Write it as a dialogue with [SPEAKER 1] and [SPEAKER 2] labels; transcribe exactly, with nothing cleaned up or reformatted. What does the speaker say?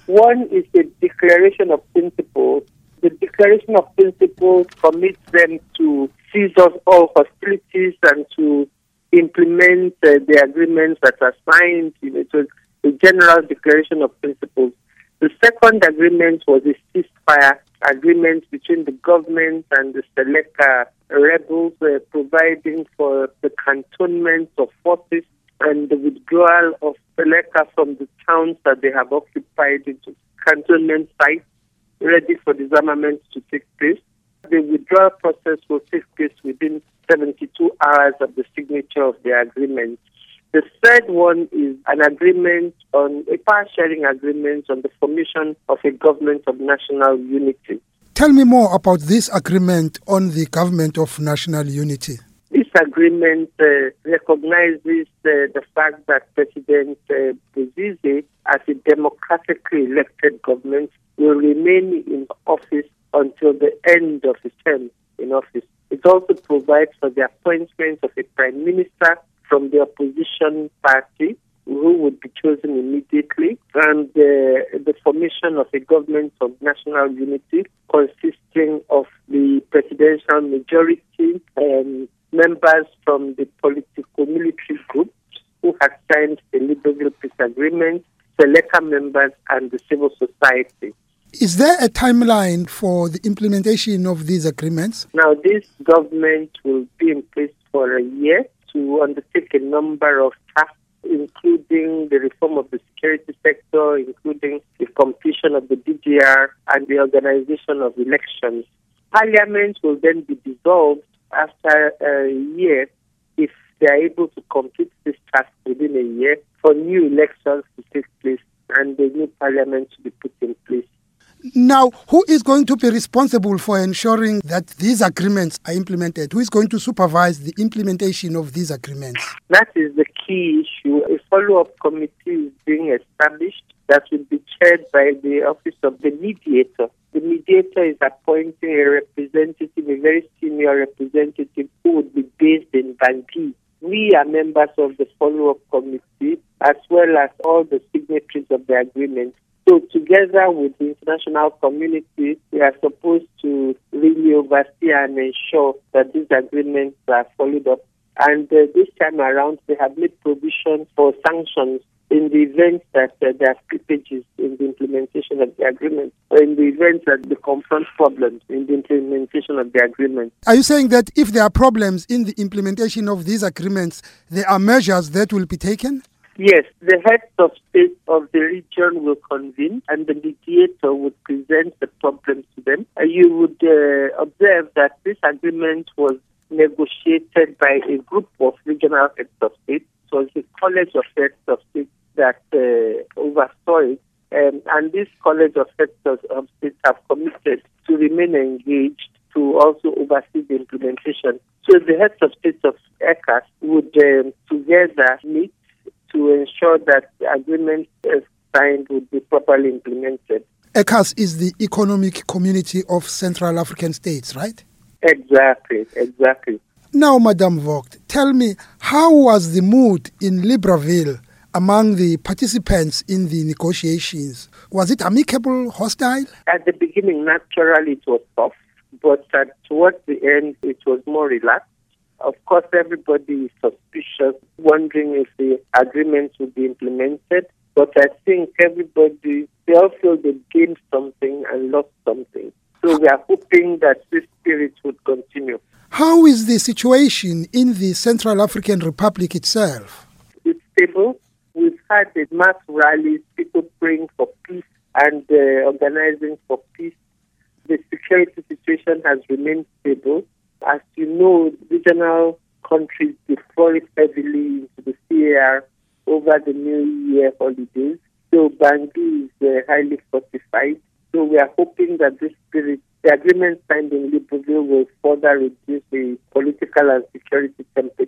[SPEAKER 1] One is the Declaration of Principles. The Declaration of Principles commits them to cease all hostilities and to implement uh, the agreements that are signed. It was the General Declaration of Principles. The second agreement was a ceasefire agreement between the government and the Seleka rebels, uh, providing for the cantonment of forces and the withdrawal of Seleka from the towns that they have occupied into cantonment sites, ready for disarmament to take place. The withdrawal process will take place within seventy-two hours of the signature of the agreement. The third one is an agreement on a power-sharing agreement on the formation of a government of national unity.
[SPEAKER 2] Tell me more about this agreement on the government of national unity.
[SPEAKER 1] This agreement uh, recognizes uh, the fact that President uh, Bozize, as a democratically elected government, will remain in office until the end of his term in office. It also provides for the appointment of a prime minister from the opposition party, who would be chosen immediately, and uh, the formation of a government of national unity consisting of the presidential majority and members from the political military groups who have signed the Libreville Peace Agreement, Seleka members, and the civil society.
[SPEAKER 2] Is there a timeline for the implementation of these agreements?
[SPEAKER 1] Now, this government will be in place for a year to undertake a number of tasks, including the reform of the security sector, including the completion of the D D R and the organization of elections. Parliament will then be dissolved after a year if they are able to complete this task within a year for new elections to take place and the new parliament to be put in place.
[SPEAKER 2] Now, who is going to be responsible for ensuring that these agreements are implemented? Who is going to supervise the implementation of these agreements?
[SPEAKER 1] That is the key issue. A follow-up committee is being established that will be chaired by the office of the mediator. The mediator is appointing a representative, a very senior representative, who would be based in Bangui. We are members of the follow-up committee, as well as all the signatories of the agreement. So together with the international community, we are supposed to really oversee and ensure that these agreements are followed up. And uh, this time around, they have made provision for sanctions in the event that uh, there are slippages in the implementation of the agreement, or in the event that they confront problems in the implementation of the agreement.
[SPEAKER 2] Are you saying that if there are problems in the implementation of these agreements, there are measures that will be taken?
[SPEAKER 1] Yes, the heads of state of the region will convene and the mediator would present the problems to them. Uh, you would uh, observe that this agreement was negotiated by a group of regional heads of state. So it's a college of heads of state that uh, oversaw it. Um, and this college of heads of, of state have committed to remain engaged to also oversee the implementation. So the heads of state of ECAS would um, together meet to ensure that the agreement as signed would be properly implemented.
[SPEAKER 2] ECAS is the Economic Community of Central African States, right?
[SPEAKER 1] Exactly, exactly.
[SPEAKER 2] Now, Madame Vogt, tell me, how was the mood in Libreville among the participants in the negotiations? Was it amicable, hostile?
[SPEAKER 1] At the beginning, naturally, it was tough, but at, towards the end, it was more relaxed. Of course, everybody is suspicious, wondering if the agreements will be implemented. But I think everybody, they all feel they gained something and lost something. So we are hoping that this spirit would continue.
[SPEAKER 2] How is the situation in the Central African Republic itself?
[SPEAKER 1] It's stable. We've had the mass rallies, people praying for peace and uh, organizing for peace. The security situation has remained stable. As you know, regional countries deployed heavily into the C A R over the New Year holidays. So Bangui is uh, highly fortified. So we are hoping that this spirit, the agreement signed in Libreville, will further reduce the political and security temperature